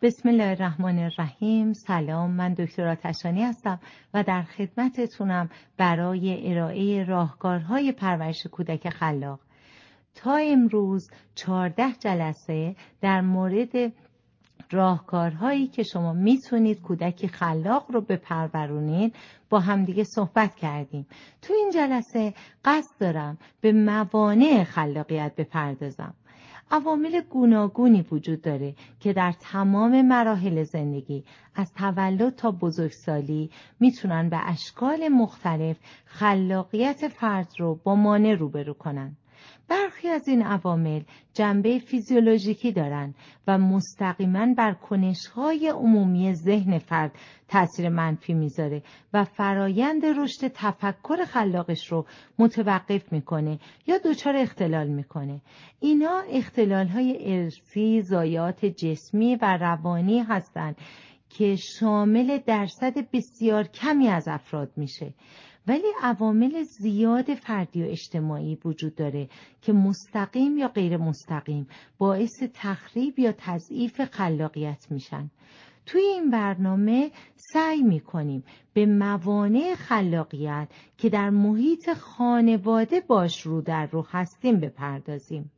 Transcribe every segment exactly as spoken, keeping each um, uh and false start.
بسم الله الرحمن الرحیم. سلام، من دکتر آتشانی هستم و در خدمتتونم برای ارائه راهکارهای پرورش کودک خلاق. تا امروز چهارده جلسه در مورد راهکارهایی که شما میتونید کودکی خلاق رو بپرورونید با همدیگه صحبت کردیم. تو این جلسه قصد دارم به موانع خلاقیت بپردازم. عوامل گوناگونی وجود داره که در تمام مراحل زندگی از تولد تا بزرگسالی میتونن به اشکال مختلف خلاقیت فرد رو با مانع روبرو کنن. برخی از این عوامل جنبه فیزیولوژیکی دارن و مستقیما بر کنش‌های عمومی ذهن فرد تأثیر منفی میذاره و فرایند رشد تفکر خلاقش رو متوقف میکنه یا دچار اختلال میکنه. اینا اختلال‌های ارثی، ضایعات جسمی و روانی هستند که شامل درصد بسیار کمی از افراد میشه. ولی عوامل زیاد فردی و اجتماعی وجود داره که مستقیم یا غیر مستقیم باعث تخریب یا تضعیف خلاقیت میشن. توی این برنامه سعی میکنیم به موانع خلاقیت که در محیط خانواده باش رو در رو هستیم بپردازیم.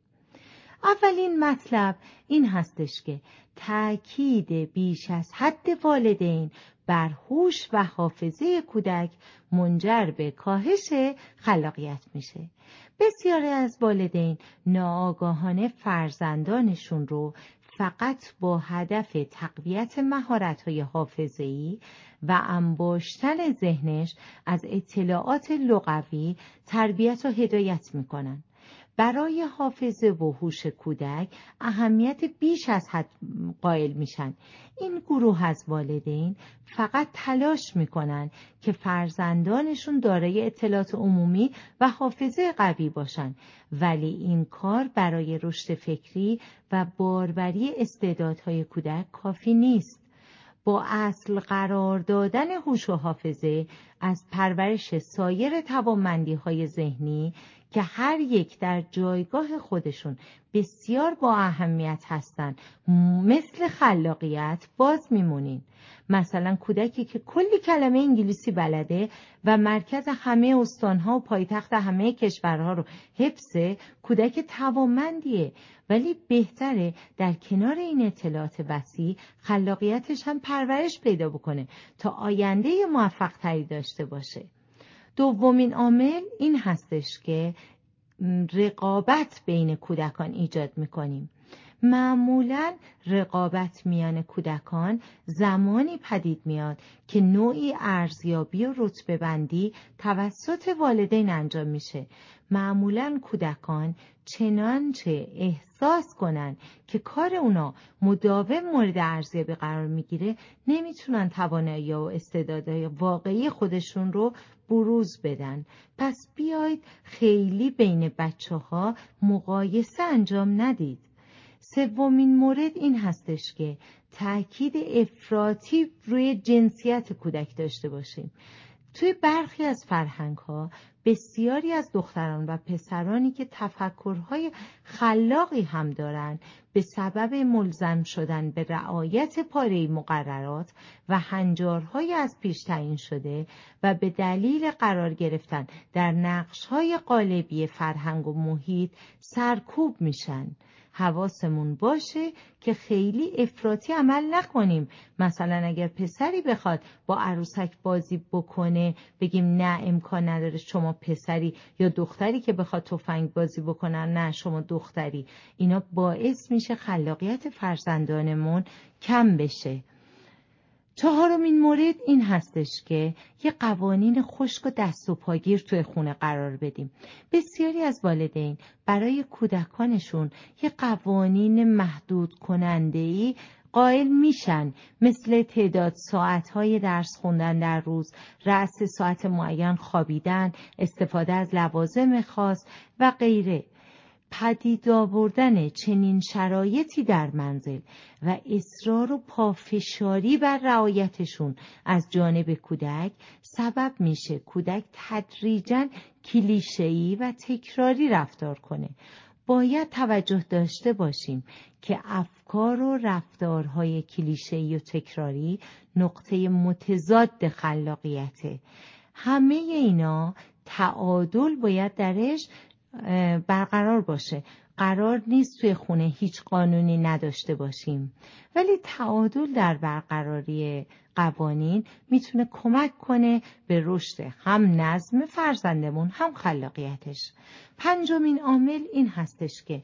اولین مطلب این هستش که تأکید بیش از حد والدین بر هوش و حافظه کودک منجر به کاهش خلاقیت میشه. بسیاری از والدین ناآگاهانه فرزندانشون رو فقط با هدف تقویت مهارت‌های حافظه‌ای و انباشتن ذهنش از اطلاعات لغوی تربیت و هدایت میکنن. برای حافظه و هوش کودک اهمیت بیش از حد قائل میشن. این گروه از والدین فقط تلاش میکنن که فرزندانشون دارای اطلاعات عمومی و حافظه قوی باشن، ولی این کار برای رشد فکری و باروری استعدادهای کودک کافی نیست. با اصل قرار دادن هوش و حافظه از پرورش سایر توانمندی‌های ذهنی که هر یک در جایگاه خودشون بسیار با اهمیت هستند، مثل خلاقیت باز میمونین. مثلا کودکی که کلی کلمه انگلیسی بلده و مرکز همه استانها و پایتخت همه کشورها رو حفظه، کودک توانمندیه، ولی بهتره در کنار این اطلاعات وسیع خلاقیتش هم پرورش پیدا بکنه تا آینده موفق تری داشته باشه. دومین عامل این هستش که رقابت بین کودکان ایجاد میکنیم. معمولاً رقابت میان کودکان زمانی پدید میاد که نوعی ارزیابی و رتبه بندی توسط والدین انجام میشه. معمولاً کودکان چنانچه احساس کنن که کار اونا مداوم مورد ارزیابی قرار میگیره، نمیتونن توانایی و استعدادهای واقعی خودشون رو بروز بدن. پس بیایید خیلی بین بچه ها مقایسه انجام ندید. سومین مورد این هستش که تأکید افراطی روی جنسیت کودک داشته باشیم. توی برخی از فرهنگ‌ها بسیاری از دختران و پسرانی که تفکرهای خلاقی هم دارن به سبب ملزم شدن به رعایت پاره مقررات و هنجارهای از پیش تعیین شده و به دلیل قرار گرفتن در نقش‌های قالبی فرهنگ و محیط سرکوب میشن. حواسمون باشه که خیلی افراطی عمل نکنیم. مثلا اگر پسری بخواد با عروسک بازی بکنه بگیم نه امکان نداره، شما پسری، یا دختری که بخواد تفنگ بازی بکنه نه شما دختری. اینا باعث میشه خلاقیت فرزندانمون کم بشه. چهارمین مورد این هستش که یه قوانین خشک و دست و پاگیر توی خونه قرار بدیم. بسیاری از والدین برای کودکانشون یه قوانین محدود کننده‌ای قائل میشن، مثل تعداد ساعتهای درس خوندن در روز، رأس ساعت معین خوابیدن، استفاده از لوازم خاص و غیره. پدید آوردن چنین شرایطی در منزل و اصرار و پافشاری بر رعایتشون از جانب کودک سبب میشه کودک تدریجاً کلیشه‌ای و تکراری رفتار کنه. باید توجه داشته باشیم که افکار و رفتارهای کلیشه‌ای و تکراری نقطه متضاد خلاقیته. همه اینا تعادل باید درش برقرار باشه. قرار نیست توی خونه هیچ قانونی نداشته باشیم، ولی تعادل در برقراری قوانین میتونه کمک کنه به رشد هم نظم فرزندمون هم خلاقیتش. پنجمین عامل این هستش که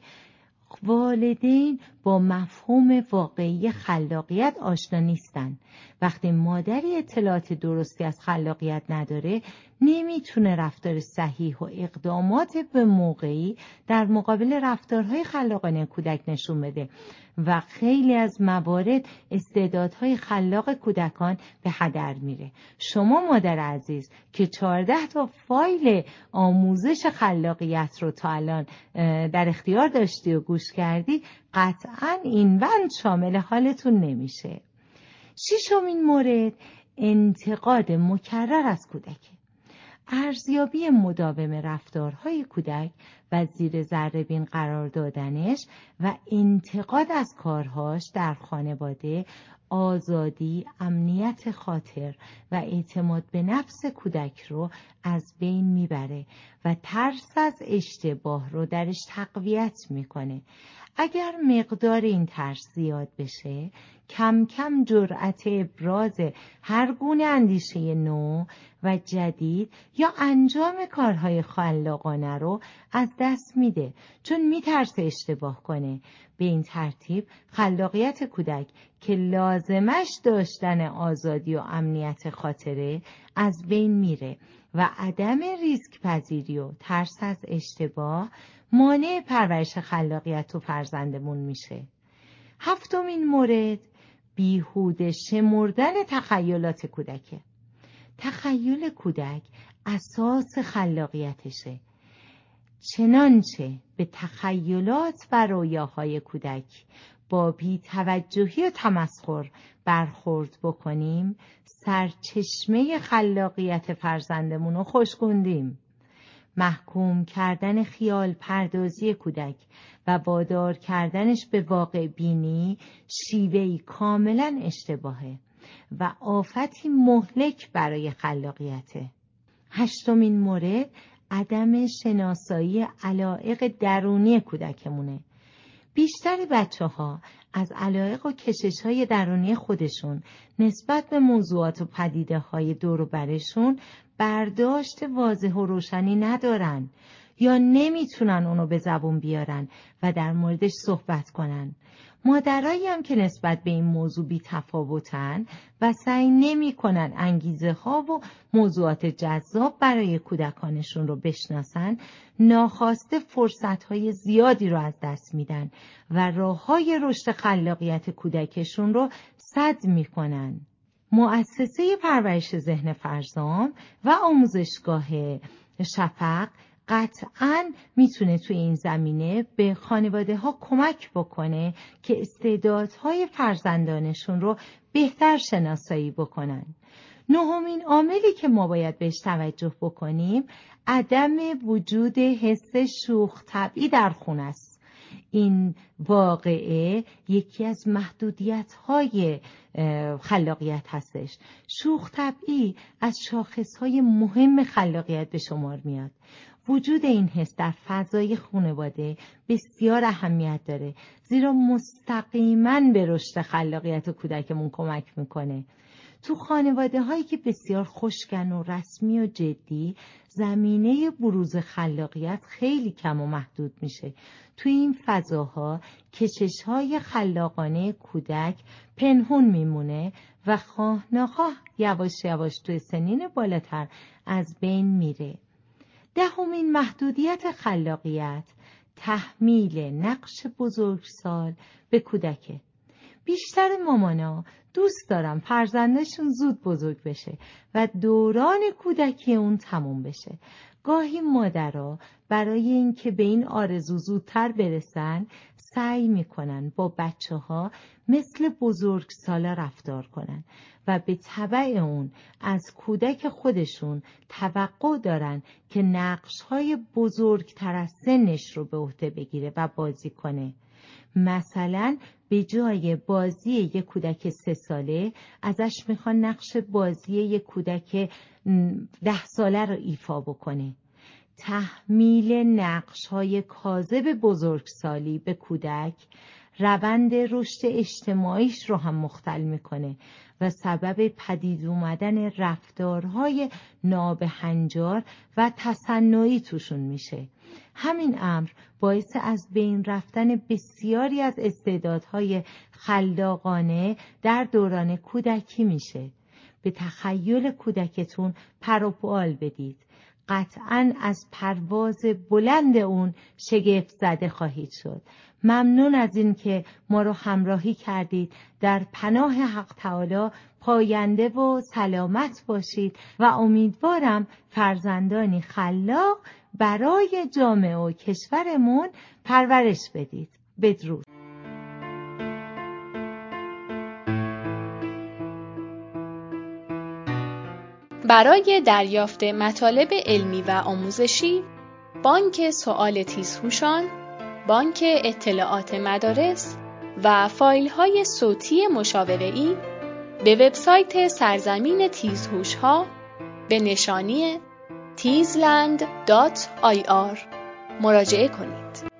والدین با مفهوم واقعی خلاقیت آشنا نیستن. وقتی مادری اطلاعات درستی از خلاقیت نداره، نمیتونه رفتار صحیح و اقدامات به موقعی در مقابل رفتارهای خلاقانه کودک نشون بده و خیلی از موارد استعدادهای خلاق کودکان به هدر میره. شما مادر عزیز که چهارده تا فایل آموزش خلاقیت رو تا الان در اختیار داشتی و گوش کردی، قطعاً این بند شامل حالتون نمیشه. ششمین مورد انتقاد مکرر از کودک. ارزیابی مداوم رفتارهای کودک و زیر ذره بین قرار دادنش و انتقاد از کارهاش در خانواده آزادی، امنیت خاطر و اعتماد به نفس کودک رو از بین میبره و ترس از اشتباه رو درش تقویت میکنه. اگر مقدار این ترس زیاد بشه، کم کم جرأت ابراز هر گونه اندیشه نو و جدید یا انجام کارهای خلاقانه رو از دست میده، چون میترسه اشتباه کنه. به این ترتیب خلاقیت کودک که لازمش داشتن آزادی و امنیت خاطره از بین میره و عدم ریسک پذیری و ترس از اشتباه مانع پرورش خلاقیت تو فرزندمون میشه. هفتمین مورد بیهوده شمردن تخیلات کودکه. تخیل کودک اساس خلاقیتشه. چنانچه به تخیلات و رویاهای کودک با بی توجهی و تمسخر برخورد بکنیم، سرچشمه خلاقیت فرزندمون رو خشکوندیم. محکوم کردن خیال پردازی کودک و وادار کردنش به واقع بینی شیوهی کاملا اشتباهه و آفتی مهلک برای خلاقیته. هشتمین مورد عدم شناسایی علایق درونی کودکمونه. بیشتر بچه ها از علایق و کشش های درونی خودشون نسبت به موضوعات و پدیده های دور و برشون برداشت واضح و روشنی ندارن یا نمیتونن اونو به زبون بیارن و در موردش صحبت کنن. مادرایی هم که نسبت به این موضوع بی تفاوتن و سعی نمی کنن انگیزه ها و موضوعات جذاب برای کودکانشون رو بشناسن، ناخواسته فرصت های زیادی رو از دست میدن و راه های رشد خلاقیت کودکشون رو سد می کنن. مؤسسه پرورش ذهن فرزام و آموزشگاه شفق قطعاً میتونه توی این زمینه به خانواده ها کمک بکنه که استعدادهای فرزندانشون رو بهتر شناسایی بکنن. نهمین عاملی که ما باید بهش توجه بکنیم عدم وجود حس شوخ طبعی در خونه است. این واقعه یکی از محدودیت‌های خلاقیت هستش. شوخ طبعی از شاخص‌های مهم خلاقیت به شمار میاد. وجود این حس در فضای خانواده بسیار اهمیت داره، زیرا مستقیماً به رشد خلاقیت کودکمون کمک میکنه. تو خانواده هایی که بسیار خشکن و رسمی و جدی، زمینه بروز خلاقیت خیلی کم و محدود میشه. تو این فضاها کشش های خلاقانه کودک پنهون میمونه و خواه نخواه یواش یواش توی سنین بالاتر از بین میره. دهمین محدودیت خلاقیت تحمیل نقش بزرگسال به کودکه. بیشتر مامانا دوست دارن فرزندشون زود بزرگ بشه و دوران کودکی اون تموم بشه. گاهی مادرها برای اینکه به این آرزو زودتر برسن سعی میکنن با بچه ها مثل بزرگسالا رفتار کنن و به تبع اون از کودک خودشون توقع دارن که نقش‌های بزرگتر از سنش رو به عهده بگیره و بازی کنه. مثلا به جای بازی یک کودک سه ساله ازش میخوان نقش بازی یک کودک ده ساله رو ایفا بکنه. تحمیل نقش‌های کاذب بزرگسالی به کودک روند رشد اجتماعیش رو هم مختل میکنه و سبب پدید اومدن رفتارهای نابهنجار و تصنعی توشون میشه. همین امر باعث از بین رفتن بسیاری از استعدادهای خلاقانه در دوران کودکی میشه. به تخیل کودکتون پر و پوال بدید. قطعاً از پرواز بلند اون شگفت زده خواهید شد. ممنون از این که ما رو همراهی کردید. در پناه حق تعالی پاینده و سلامت باشید و امیدوارم فرزندانی خلاق برای جامعه و کشورمون پرورش بدید. بدرود. برای دریافت مطالب علمی و آموزشی، بانک سوال تیزهوشان، بانک اطلاعات مدارس و فایل‌های صوتی مشاوره‌ای به وبسایت سرزمین تیزهوش‌ها به نشانی تیزلند دات آی آر مراجعه کنید.